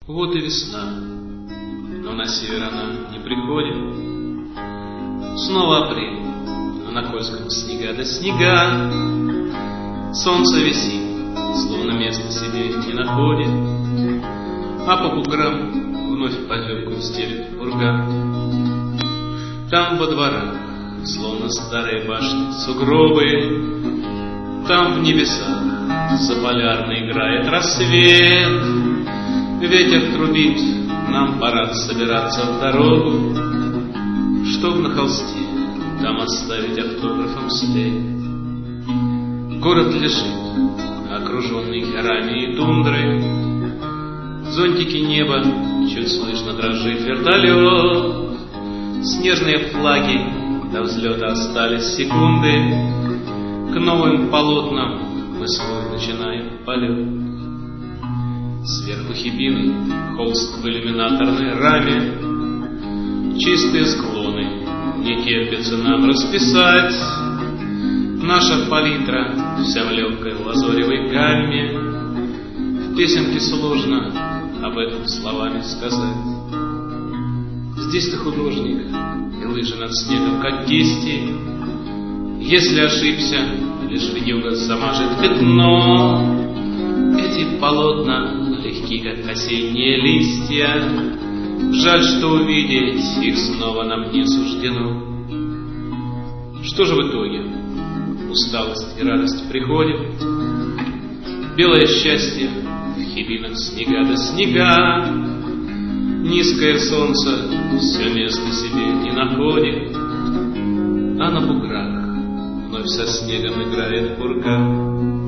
Вот и весна, но на север она не приходит. Снова апрель, но на Кольском снега да снега. Солнце висит, словно место себе не находит, а по буграм вновь потемкую стелет пурга. Там во дворах, словно старые башни, сугробы. Там в небесах заполярно играет рассвет. Ветер трубит, нам пора собираться в дорогу, чтоб на холсте там оставить автографом след. Город лежит, окруженный горами и тундрой. В зонтике неба чуть слышно дрожит вертолет. Снежные флаги до взлета остались секунды. К новым полотнам мы свой начинаем полет. Сверху хибины холст в иллюминаторной раме. Чистые склоны не терпится нам расписать. Наша палитра вся в легкой лазоревой гамме. В песенке сложно об этом словами сказать. Здесь-то художник и лыжи над снегом, как кисти. Если ошибся, лишь вьюга замажет пятно. Эти полотна легки, как осенние листья. Жаль, что увидеть их снова нам не суждено. Что же в итоге? Усталость и радость приходят. Белое счастье в хибинах снега да снега. Низкое солнце все место себе не находит, а на буграх вновь со снегом играет пурга.